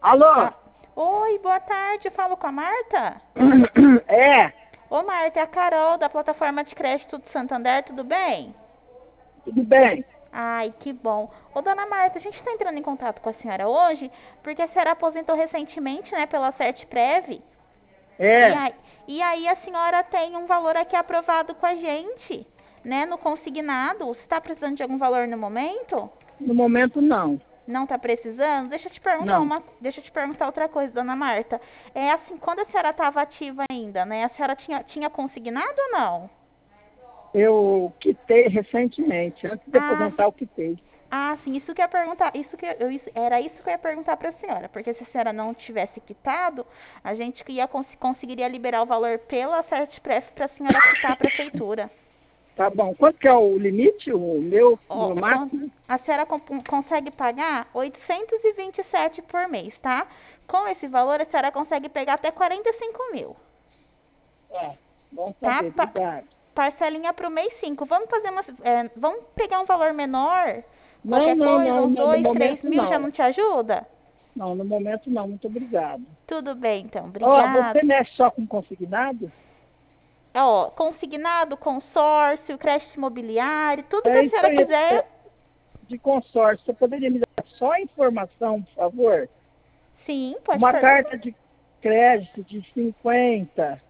Alô? Ah, oi, boa tarde. Eu falo com a Marta? É, Ô, Marta, é a Carol da plataforma de crédito do Santander, tudo bem? tudo bem? Ai, que bom. Ô, dona Marta, a gente está entrando em contato com a senhora hoje porque a senhora aposentou recentemente, né, pela Sertprev. E É, aí, e aí a senhora tem um valor aqui aprovado com a gente, né, no consignado. Você está precisando de algum valor no momento? no momento não. Não está precisando? Não. Deixa eu te perguntar outra coisa, dona Marta. É assim, quando a senhora estava ativa ainda, né? A senhora tinha consignado ou não? Eu quitei recentemente. Antes de Ah, aposentar, eu quitei. sim, isso que eu ia perguntar, era isso que eu ia perguntar para a senhora, porque se a senhora não tivesse quitado, a gente conseguiria liberar o valor pela Sertprev para a senhora quitar a prefeitura. Tá bom. Quanto que é o limite? O meu, Ó, meu máximo? a senhora consegue pagar 827 por mês, tá? Com esse valor, a senhora consegue pegar até 45 mil, É, bom tá? saber. Obrigado. Parcelinha para o mês 5. Vamos pegar um valor menor? Não, Qualquer não, coisa, não, uns não, no 2, 3 momento mil já não. não te ajuda? Não, no momento não. Muito obrigado. Tudo bem, então. Ó, você Obrigada. mexe só com consignado? Ó, consignado, consórcio, crédito imobiliário, tudo que É a isso senhora aí. quiser. De consórcio. Você poderia me dar só a informação, por favor? Sim, pode Uma perguntar. carta de crédito de 50.